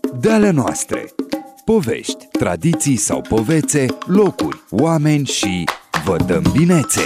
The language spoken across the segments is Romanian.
De ale noastre. Povești, tradiții sau povețe, locuri, oameni și vă dăm binețe!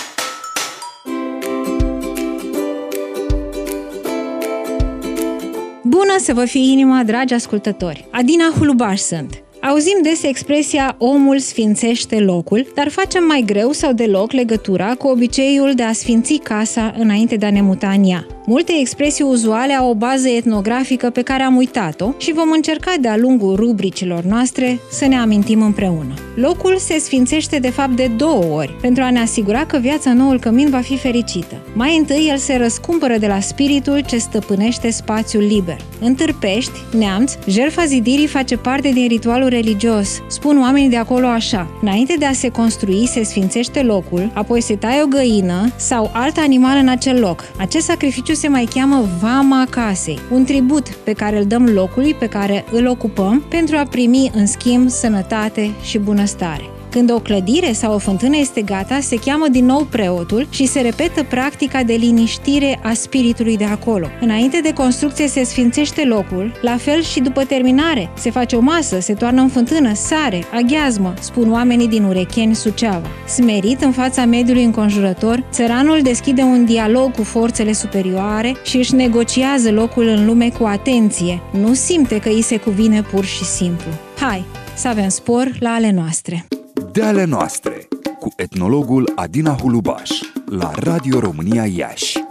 Bună să vă fie inima, dragi ascultători! Adina Hulubaș sunt. Auzim des expresia omul sfințește locul, dar facem mai greu sau deloc legătura cu obiceiul de a sfinți casa înainte de a ne muta în ea. Multe expresii uzuale au o bază etnografică pe care am uitat-o și vom încerca de-a lungul rubricilor noastre să ne amintim împreună. Locul se sfințește de fapt de 2 ori, pentru a ne asigura că viața în noul cămin va fi fericită. Mai întâi, el se răscumpără de la spiritul ce stăpânește spațiul liber. În Târpești, Neamț, jertfa zidirii face parte din ritualul religios. Spun oamenii de acolo așa: înainte de a se construi, se sfințește locul, apoi se taie o găină sau alt animal în acel loc. Acest sacrificiu se mai cheamă vama casei, un tribut pe care îl dăm locului pe care îl ocupăm pentru a primi în schimb sănătate și bunăstare. Când o clădire sau o fântână este gata, se cheamă din nou preotul și se repetă practica de liniștire a spiritului de acolo. Înainte de construcție se sfințește locul, la fel și după terminare. Se face o masă, se toarnă în fântână, sare, aghiazmă, spun oamenii din Urecheni, Suceava. Smerit în fața mediului înconjurător, țăranul deschide un dialog cu forțele superioare și își negociază locul în lume cu atenție. Nu simte că îi se cuvine pur și simplu. Hai, să avem spor la ale noastre! De ale noastre, cu etnologul Adina Hulubaș, la Radio România Iași.